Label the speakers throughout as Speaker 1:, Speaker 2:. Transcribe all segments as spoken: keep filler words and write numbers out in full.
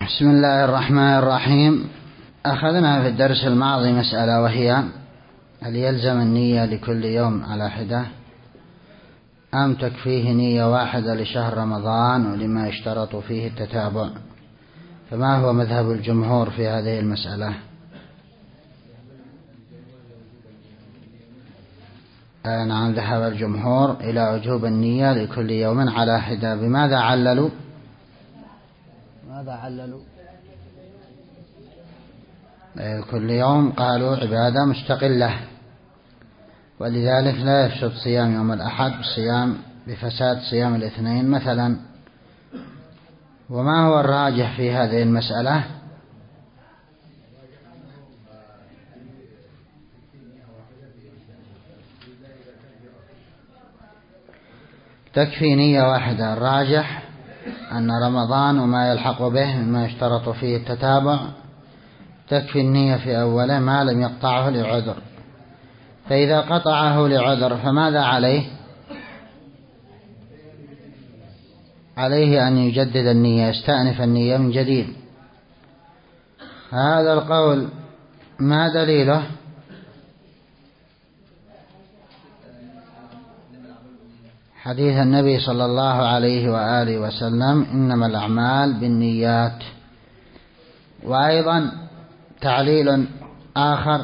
Speaker 1: بسم الله الرحمن الرحيم. أخذنا في الدرس الماضي مسألة، وهي هل يلزم النية لكل يوم على حدة أم تكفيه نية واحدة لشهر رمضان ولما يشترط فيه التتابع؟ فما هو مذهب الجمهور في هذه المسألة؟ نعم، ذهب الجمهور إلى وجوب النية لكل يوم على حدة. بماذا عللوا؟ ماذا عللوا؟ كل يوم قالوا عبادة مستقلة، ولذلك لا يفسد صيام يوم الأحد بصيام بفساد صيام الاثنين مثلا. وما هو الراجح في هذه المسألة؟ تكفي نية واحدة. الراجح أن رمضان وما يلحق به مما يشترط فيه التتابع تكفي النية في أوله ما لم يقطعه لعذر. فإذا قطعه لعذر فماذا عليه؟ عليه أن يجدد النية، يستأنف النية من جديد. هذا القول ما دليله؟ حديث النبي صلى الله عليه وآله وسلم: إنما الأعمال بالنيات. وأيضا تعليل آخر.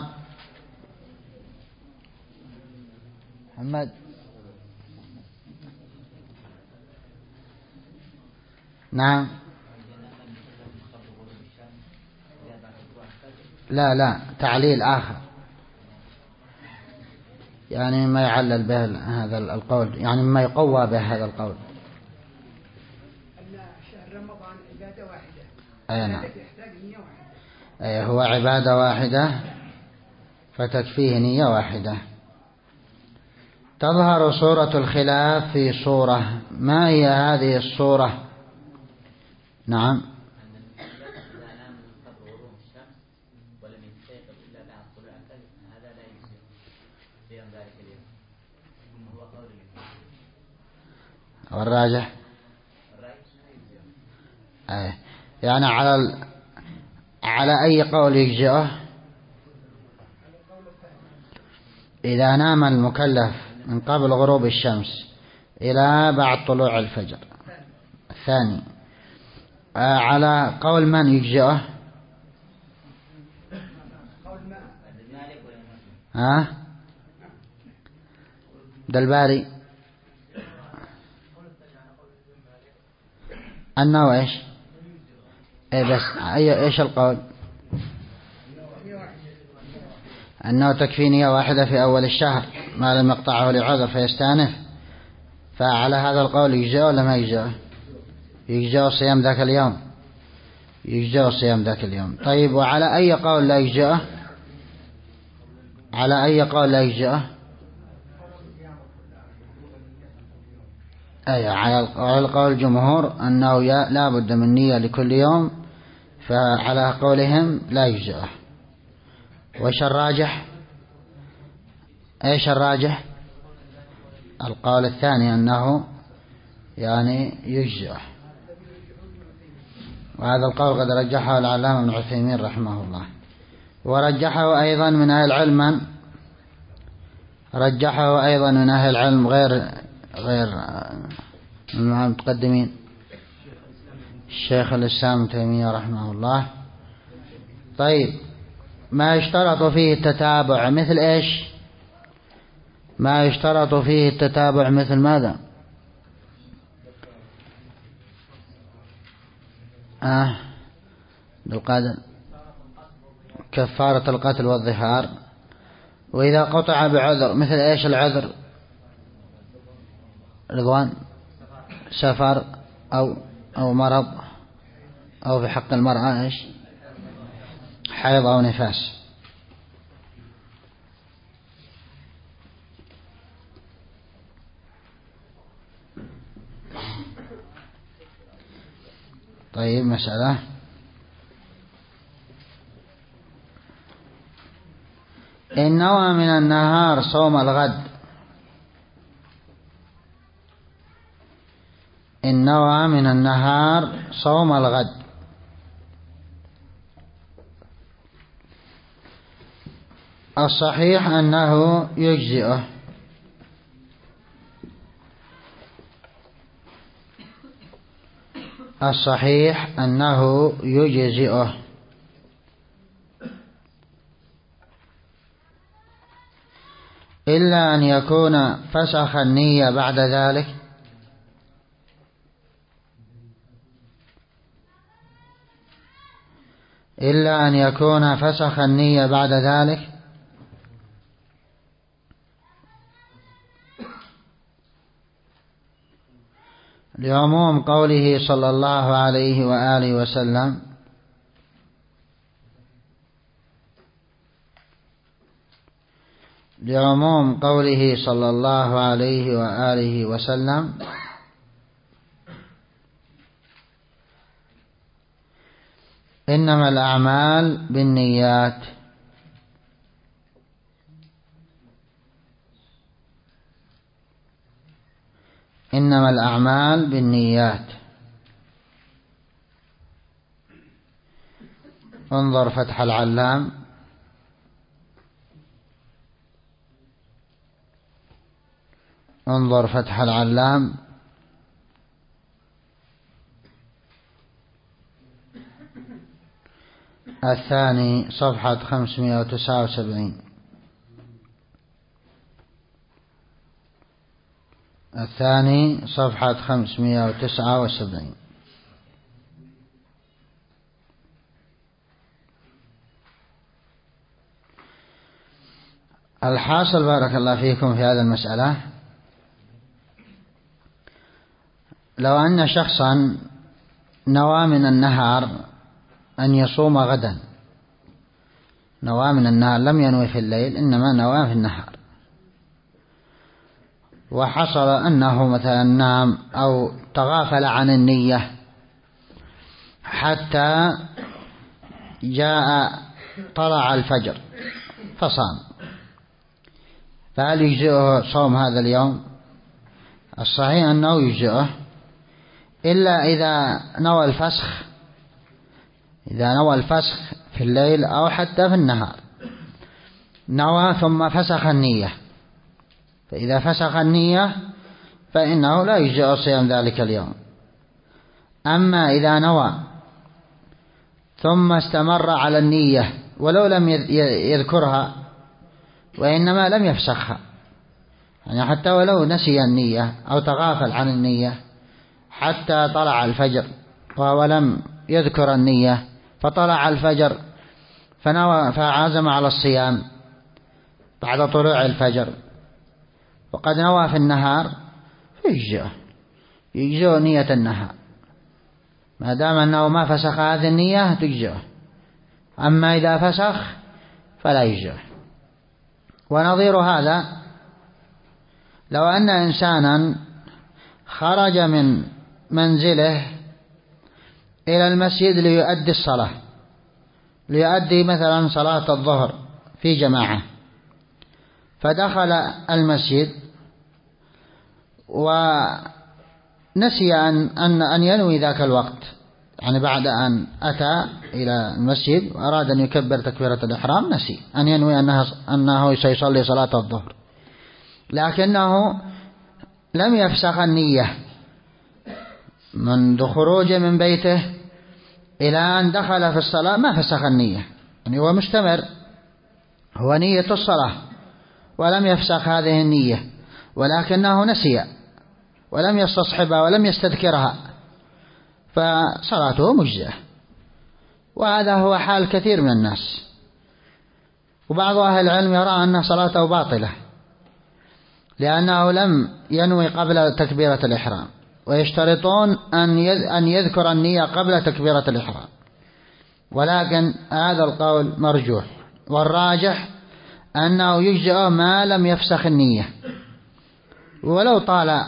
Speaker 1: محمد نعم. لا لا تعليل آخر، يعني ما يعلل به هذا القول، يعني ما يقوى به هذا القول.
Speaker 2: أن شهر رمضان عبادة واحدة.
Speaker 1: أي نعم،
Speaker 2: يحتاج نية واحدة.
Speaker 1: أي هو عبادة واحدة فتكفيه نية واحدة. تظهر صورة الخلاف في صورة. ما هي هذه الصورة؟ نعم. والراجح أي يعني على ال... على أي قول يجزئه؟ إذا نام المكلف من قبل غروب الشمس إلى بعد طلوع الفجر الثاني، على قول من يجزئه؟ ها دلباري أنه إيش؟ إيه بس أي إيش القول؟ أنه تكفي نية واحدة في أول الشهر ما لم يقطعه لعذر فيستأنف. فعلى هذا القول يجزئه ولا ما يجزئه؟ يجزئه صيام ذاك اليوم، يجزئه صيام ذاك اليوم. طيب، وعلى أي قول لا يجزئه؟ على أي قول لا يجزئه؟ أي على القول الجمهور أنه لا بد من نية لكل يوم، فعلى قولهم لا يجزئه. وإيش الراجح؟ إيش الراجح؟ القول الثاني أنه يعني يجزئه، وهذا القول قد رجحه العلامة ابن عثيمين رحمه الله. ورجحه أيضا من أهل العلم، رجحه أيضا من أهل العلم غير غير المتقدمين، الشيخ الإسلام ابن تيمية رحمه الله. طيب، ما يشترط فيه التتابع مثل إيش؟ ما يشترط فيه التتابع مثل ماذا؟ آه بالقدر كفارة القتل والظهار. وإذا قطع بعذر مثل إيش العذر؟ رضوان سفر أو أو مرض، أو في حق المرأة إيش؟ حيض أو نفاس. طيب، مسألة إن نوى من النهار صوم الغد، إن نوى من النهار صوم الغد الصحيح أنه يجزئه. الصحيح أنه يجزئه إلا أن يكون فسخ النية بعد ذلك، إلا أن يكون فسخ النية بعد ذلك لعموم قوله صلى الله عليه وآله وسلم: لعموم قوله صلى الله عليه وآله وسلم: إنما الأعمال بالنيات. إنما الأعمال بالنيات. انظر فتح العلام. انظر فتح العلام الثاني صفحة خمسمائة وتسعة وسبعين. الثاني صفحة خمسمائة وتسعة وسبعين. الحاصل بارك الله فيكم في هذه المسألة، لو أن شخصا نوى من النهار أن يصوم غدا، نوى من النهار، لم ينوي في الليل إنما نوى في النهار، وحصل أنه مثلا نام أو تغافل عن النية حتى جاء طلع الفجر فصام، فهل يجزئه صوم هذا اليوم؟ الصحيح أنه يجزئه، إلا إذا نوى الفسخ، إذا نوى الفسخ في الليل أو حتى في النهار، نوى ثم فسخ النية، فإذا فسخ النية فإنه لا يجزئ صيام ذلك اليوم. أما إذا نوى ثم استمر على النية ولو لم يذكرها وإنما لم يفسخها، يعني حتى ولو نسي النية أو تغافل عن النية حتى طلع الفجر وهو لم يذكر النية، فطلع الفجر فنوى فعزم على الصيام بعد طلوع الفجر وقد نوى في النهار، فيجزئه، يجزئه نية النهار ما دام أنه ما فسخ هذه النية تجزئه. أما إذا فسخ فلا يجزئه. ونظير هذا لو أن إنسانا خرج من منزله إلى المسجد ليؤدي الصلاة، ليؤدي مثلا صلاة الظهر في جماعة، فدخل المسجد ونسي أن, أن, أن ينوي ذاك الوقت، يعني بعد أن أتى إلى المسجد وأراد أن يكبر تكبيرة الإحرام نسي أن ينوي أنه, أنه سيصلي صلاة الظهر، لكنه لم يفسخ النية منذ خروجه من بيته إلى أن دخل في الصلاة، ما فسخ النية، يعني هو مستمر، هو نية الصلاة ولم يفسخ هذه النية، ولكنه نسي ولم يستصحبها ولم يستذكرها، فصلاته مجزئة. وهذا هو حال كثير من الناس، وبعض أهل العلم يرى أن صلاته باطلة لأنه لم ينوي قبل تكبيرة الإحرام، ويشترطون أن يذكر النية قبل تكبيرة الإحرام، ولكن هذا القول مرجوح، والراجح أنه يجزئ ما لم يفسخ النية، ولو طال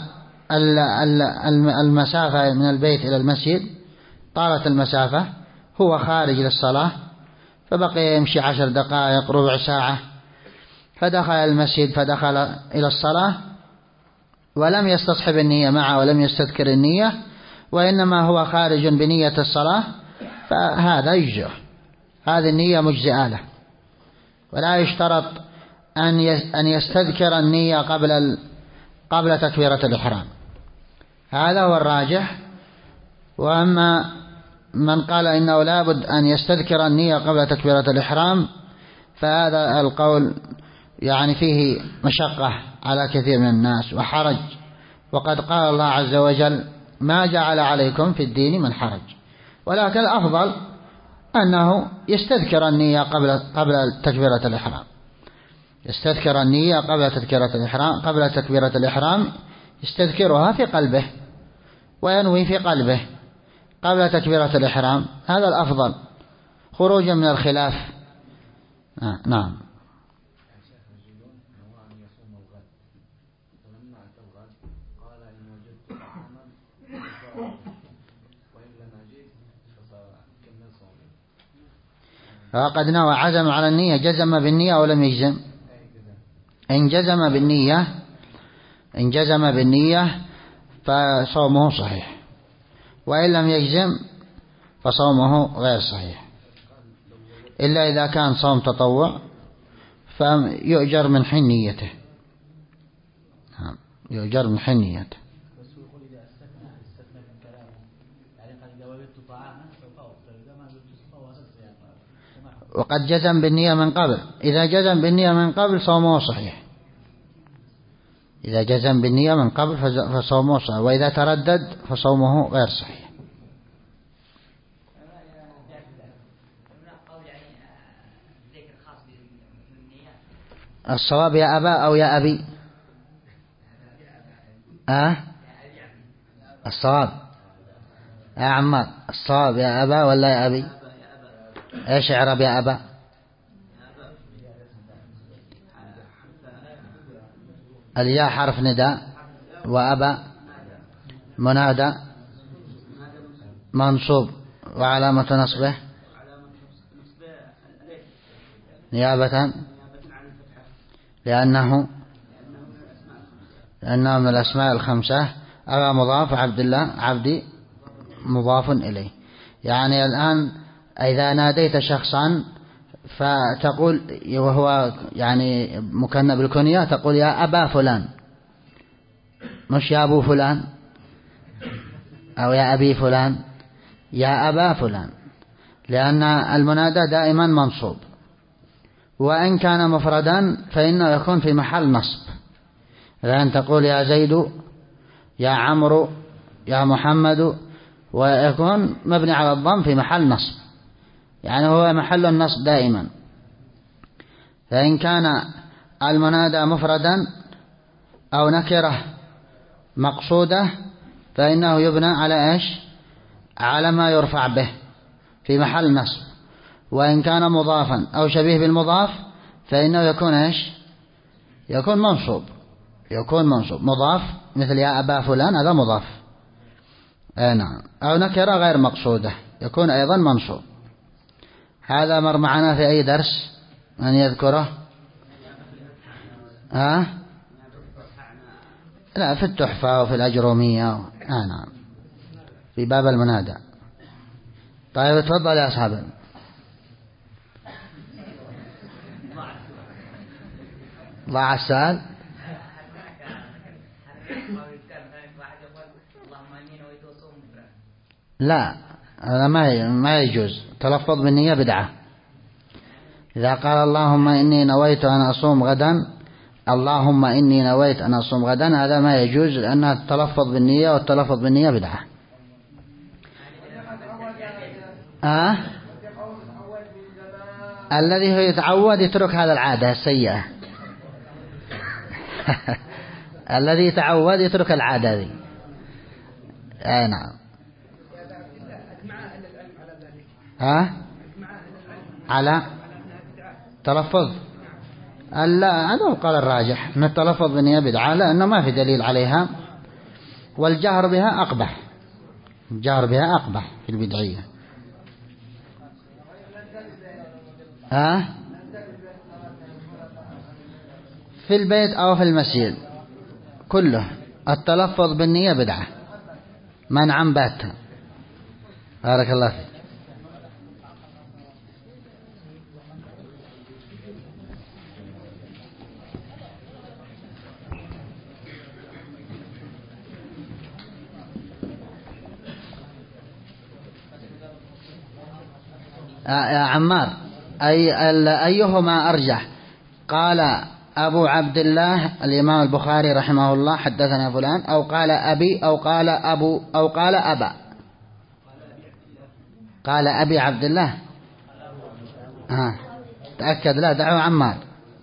Speaker 1: المسافة من البيت إلى المسجد، طالت المسافة، هو خارج للصلاة فبقي يمشي عشر دقائق ربع ساعة، فدخل المسجد فدخل إلى الصلاة ولم يستصحب النية معه ولم يستذكر النية، وإنما هو خارج بنية الصلاة، فهذا يجزئ، هذه النية مجزئة له، ولا يشترط أن أن يستذكر النية قبل قبل تكبيرة الإحرام. هذا هو الراجح. وأما من قال إنه لابد أن يستذكر النية قبل تكبيرة الإحرام فهذا القول يعني فيه مشقة على كثير من الناس وحرج، وقد قال الله عز وجل ما جعل عليكم في الدين من حرج، ولكن الأفضل أنه يستذكر النية قبل قبل تكبيرة الإحرام، يستذكر النية قبل تكبيرة الإحرام قبل تكبيرة الإحرام يستذكرها في قلبه وينوي في قلبه قبل تكبيرة الإحرام، هذا الأفضل خروجا من الخلاف. آه نعم. فقد نوى عزم على النية، جزم بالنية أو لم يجزم؟ إن جزم بالنية إن جزم بالنية فصومه صحيح، وإن لم يجزم فصومه غير صحيح، إلا إذا كان صوم تطوع فيؤجر من حين نيته، يؤجر من حين نيته. وقد جزم بالنية من قبل، إذا جزم بالنية من قبل صومه صحيح، إذا جزم بالنية من قبل فصومه صحيح، وإذا تردد فصومه غير صحيح. الصواب يا أبا أو يا أبي؟ أه؟ الصواب يا عمار، الصواب يا أبا ولا يا أبي؟ ايش اعرب يا أبا؟ الياء حرف نداء، وأبا منادى منصوب، وعلامة نصبه نيابة لأنه لأنه من الأسماء الخمسة. أبا مضاف، عبد الله عبدي مضاف إليه. يعني الآن إذا ناديت شخصا فتقول وهو يعني مكنى بالكنية تقول يا أبا فلان، مش يا أبو فلان أو يا أبي فلان، يا أبا فلان، لأن المنادى دائما منصوب، وإن كان مفردا فإنه يكون في محل نصب، لأن تقول يا زيد يا عمرو يا محمد، ويكون مبني على الضم في محل نصب، يعني هو محل النصب دائما. فإن كان المنادى مفردا أو نكرة مقصودة فإنه يبنى على إيش؟ على ما يرفع به في محل نصب. وإن كان مضافا أو شبيه بالمضاف فإنه يكون إيش؟ يكون منصوب، يكون منصوب مضاف، مثل يا أبا فلان هذا مضاف. آه نعم. أو نكرة غير مقصودة يكون أيضا منصوب. هذا مر معنا في أي درس من يذكره؟ ها؟ أه؟ لا، في التحفة وفي الأجرومية. آه نعم، في باب المنادى. طيب تفضل يا أصحاب. ضاع السؤال. لا، هذا ما ما يجوز، تلفظ بالنية بدعة. إذا قال اللهم إني نويت أن أصوم غدا، اللهم إني نويت أن أصوم غدا، هذا ما يجوز، لأنها التلفظ بالنية، والتلفظ بالنية بدعة. أه؟ الذي هو يتعود يترك هذا العادة السيئة. الذي يتعود يترك العادة ذي. أي نعم. ها؟ على تلفظ لا، هذا قال الراجح أن التلفظ بالنية بدعة، لأنه ما في دليل عليها، والجهر بها أقبح، الجهر بها أقبح في البدعية. ها؟ في البيت أو في المسجد كله التلفظ بالنية بدعة منعا باتا. بارك الله فيك. يا عمار، أي أيهما أرجح؟ قال أبو عبد الله الإمام البخاري رحمه الله حدثنا فلان، أو قال أبي، أو قال أبو، أو قال أبا؟ قال أبي عبد الله. ها تأكد، لا دعوا عمار.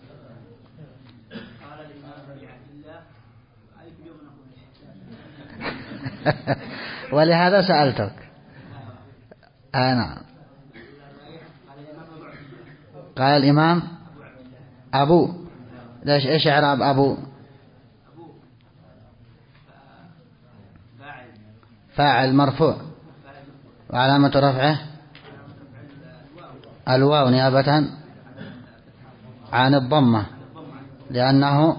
Speaker 1: ولهذا سألتك. أنا قال الإمام أبو، ليش إيش إعراب أبو؟ فاعل مرفوع، وعلامة رفعه الواو نيابة عن الضمة، لأنه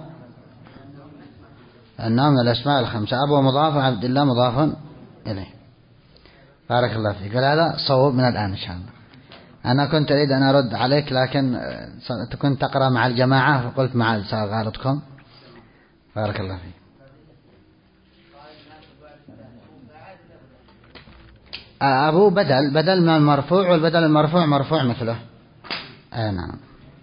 Speaker 1: أنه من الأسماء الخمسة. أبو مضاف وعبد الله مضاف إليه. بارك الله فيك. قال هذا صوب من الآن إن شاء الله. أنا كنت أريد أن أرد عليك، لكن كنت تقرأ مع الجماعة فقلت مع سأغالطكم. بارك الله فيك. أبو بدل بدل من المرفوع، والبدل المرفوع مرفوع مثله. آه نعم.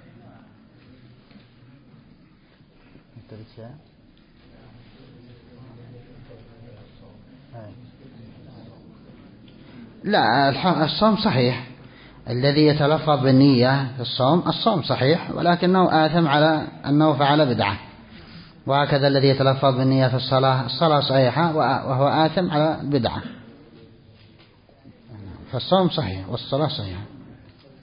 Speaker 1: لا، الصوم صحيح. الذي يتلفظ بالنية في الصوم الصوم صحيح، ولكنه آثم على أنه فعل بدعة. وهكذا الذي يتلفظ بالنية في الصلاة الصلاة صحيحة وهو آثم على بدعة. فالصوم صحيح والصلاة صحيحة.